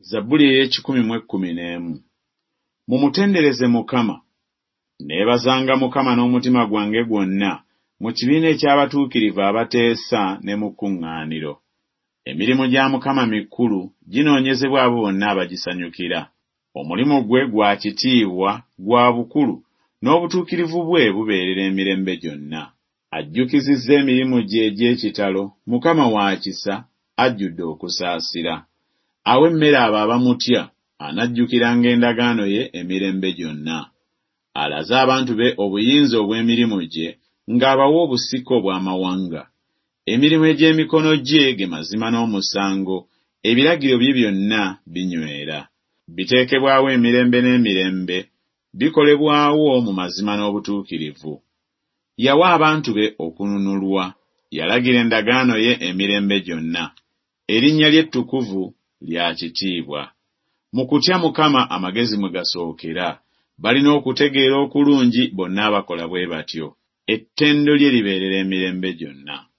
Zabbuli ey'ekikumi mumutendereze Mukama. Neebazanga Mukama n'omutima gwange gwonna mu kibiina eky'abatuukirivu abateesa ne mu kkuŋŋaaniro. Emirimu gya Mukama mikulu ginoonyezebwa abo bonna abagisanyukira. Omulimu gwe gwa kitiibwa gwa bukulu n'obutuukirivu bwe bubeerera emirembe gyonna. Ajjukizizza emirimu gye egy'ekitalo, Mukama wa kisa, ajjudde okusaasira. Awa emmere abo abamutya, anajjukiranga endagaano ye emirembe gyonna. Alaze abantu be obuyinza obw'emirimu gye, ng'abawa obusika obw'amawanga. Emirimu egy'emikono gye ge mazima n'omusango, ebiragiro bye byonna binywera. Biteekebwawo emirembe n'emirembe, bikolebwawo mu mazima n'obutuukirivu. Yawa abantu be okununulwa, yalagira endagaano ye emirembe gyonna. Erinnya lye ettukuvu lya kitiibwa. Mu kutya Mukama amagezi mwe gasookera, balina okutegeera okulungi bonna abakola bwe batyo. Ettendo lye libeerera emirembe gyonna.